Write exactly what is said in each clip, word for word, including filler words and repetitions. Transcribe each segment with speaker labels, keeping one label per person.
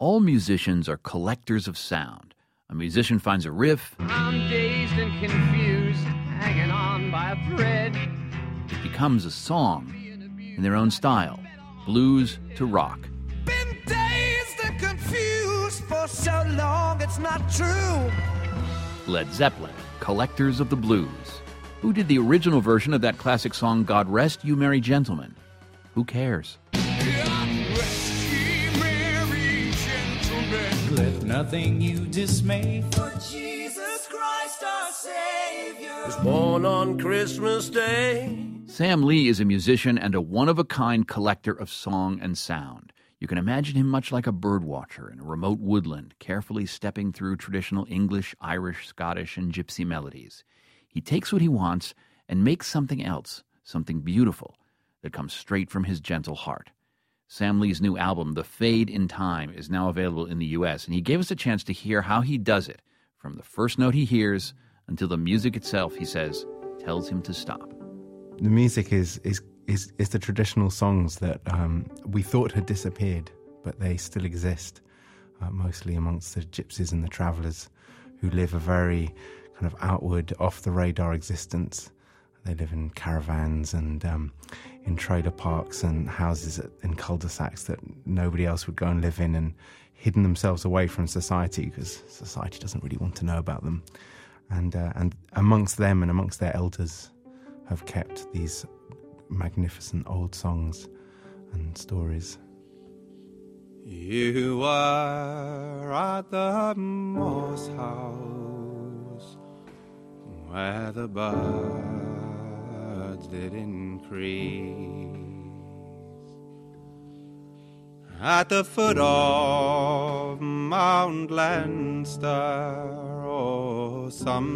Speaker 1: All musicians are collectors of sound. A musician finds a riff.
Speaker 2: I'm dazed and confused, hanging on by a thread.
Speaker 1: It becomes a song in their own style, blues to rock.
Speaker 3: Been dazed and confused for so long, it's not true.
Speaker 1: Led Zeppelin, collectors of the blues. Who did the original version of that classic song, God Rest You Merry Gentlemen? Who cares?
Speaker 4: Let nothing you dismay,
Speaker 3: For Jesus Christ our Savior
Speaker 5: was born on Christmas Day.
Speaker 1: Sam Lee is a musician and a one-of-a-kind collector of song and sound. You can imagine him much like a birdwatcher in a remote woodland, carefully stepping through traditional English, Irish, Scottish, and gypsy melodies. He takes what he wants and makes something else, something beautiful, that comes straight from his gentle heart. Sam Lee's new album, The Fade in Time, is now available in the U S, and he gave us a chance to hear how he does it, from the first note he hears until the music itself, he says, tells him to stop.
Speaker 6: The music is is is, is the traditional songs that um, we thought had disappeared, but they still exist, uh, mostly amongst the gypsies and the travellers who live a very kind of outward, off-the-radar existence. They live in caravans and um, in trailer parks and houses in cul-de-sacs that nobody else would go and live in, and hidden themselves away from society because society doesn't really want to know about them. And uh, and amongst them and amongst their elders have kept these magnificent old songs and stories.
Speaker 7: You were at the Moss House where the birds did increase, at the foot of Mount Leinster, or some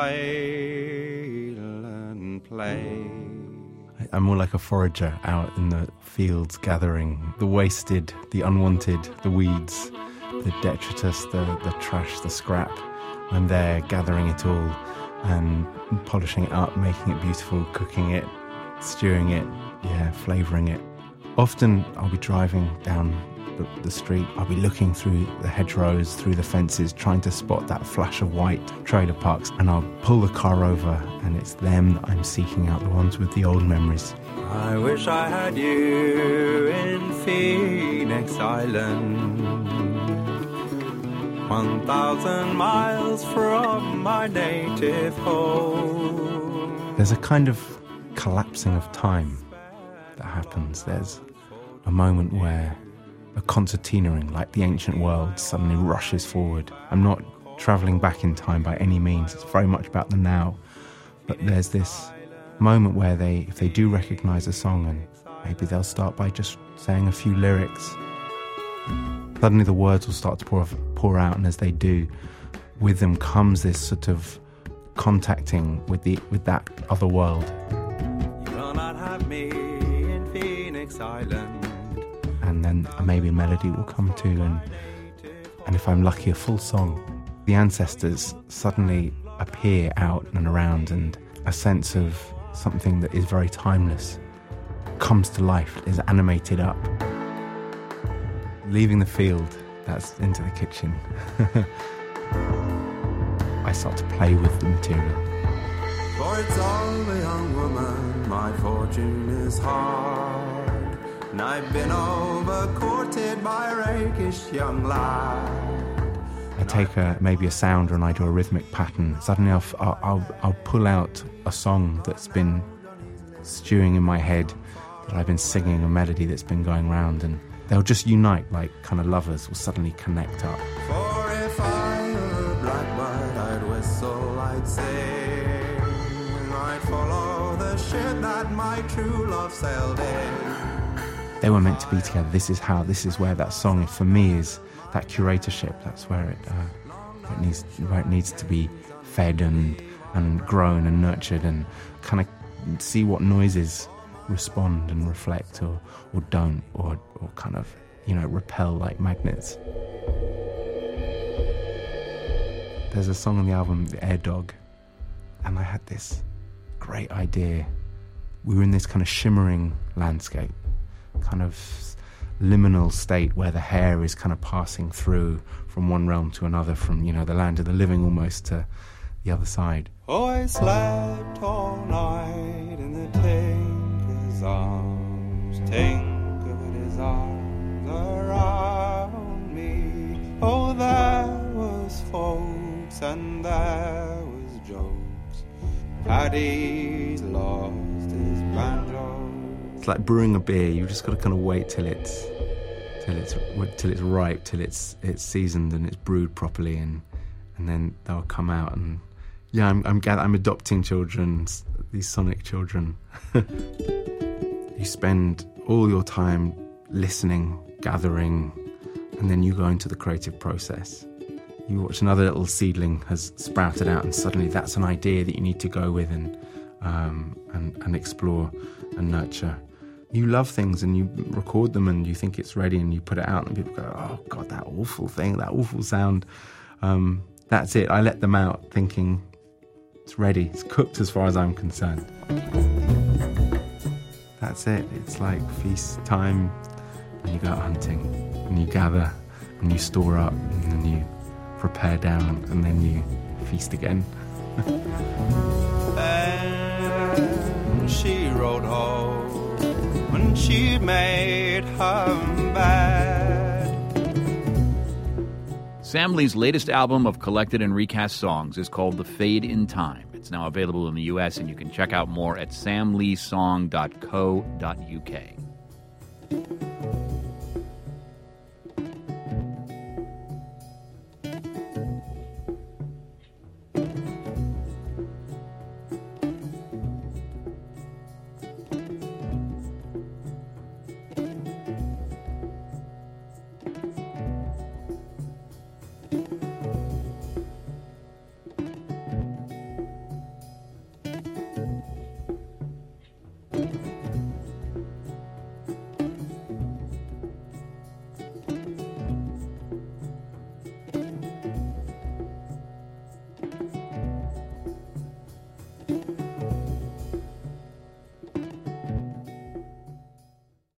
Speaker 7: silent place.
Speaker 6: I'm more like a forager out in the fields, gathering the wasted, the unwanted, the weeds, the detritus, the, the trash, the scrap. I'm there gathering it all and polishing it up, making it beautiful, cooking it, stewing it, yeah, flavouring it. Often I'll be driving down the, the street, I'll be looking through the hedgerows, through the fences, trying to spot that flash of white trailer parks, and I'll pull the car over and it's them that I'm seeking out, the ones with the old memories.
Speaker 7: I wish I had you in Phoenix Island, one thousand miles from my native home.
Speaker 6: There's a kind of collapsing of time that happens. There's a moment where a concertinaing, like the ancient world, suddenly rushes forward. I'm not travelling back in time by any means. It's very much about the now. But there's this moment where they, if they do recognise a song, and maybe they'll start by just saying a few lyrics, suddenly the words will start to pour, pour out, and as they do, with them comes this sort of contacting with the with that other world.
Speaker 7: You will not have me in Phoenix Island.
Speaker 6: And then maybe a melody will come to, and and if I'm lucky, a full song. The ancestors suddenly appear out and around, and a sense of something that is very timeless comes to life, is animated up. Leaving the field, that's into the kitchen. I start to play with the material.
Speaker 7: For it's all a young woman, my fortune is hard, and I've been over-courted by a rakish young lad.
Speaker 6: I take a, maybe a sound or an idea, a rhythmic pattern. Suddenly I'll, I'll, I'll, I'll pull out a song that's been stewing in my head, that I've been singing, a melody that's been going round, and they'll just unite, like kind of lovers will suddenly connect up.
Speaker 7: For if I were a blackbird, I'd whistle, I'd sing, I'd follow the ship that my true love sailed in.
Speaker 6: They were meant to be together. This is how, this is where that song, for me, is that curatorship. That's where it, uh, it needs, where it needs to be fed and and grown and nurtured, and kind of see what noises respond and reflect, or or don't, or or kind of, you know, repel like magnets. There's a song on the album, The Air Dog, and I had this great idea. We were in this kind of shimmering landscape, kind of liminal state where the hair is kind of passing through from one realm to another, from, you know, the land of the living almost to the other side.
Speaker 7: Oh, I slept all night in the tinker's arms, tinker with his arms around me. Oh, there was folks and there was jokes. Paddy's lost his banjo.
Speaker 6: It's like brewing a beer. You just got to kind of wait till it's till it's till it's ripe, till it's it's seasoned and it's brewed properly, and and then they'll come out. And yeah, I'm I'm I'm adopting children, these sonic children. You spend all your time listening, gathering, and then you go into the creative process. You watch another little seedling has sprouted out, and suddenly that's an idea that you need to go with and um, and and explore and nurture. You love things and you record them and you think it's ready and you put it out and people go, oh God, that awful thing, that awful sound. Um, that's it. I let them out thinking it's ready, it's cooked as far as I'm concerned. That's it. It's like feast time, and you go out hunting and you gather and you store up and then you prepare down and then you feast again.
Speaker 7: And she rode home when she made her bed.
Speaker 1: Sam Lee's latest album of collected and recast songs is called The Fade in Time. It's now available in the U S, and you can check out more at sam lee song dot co dot u k.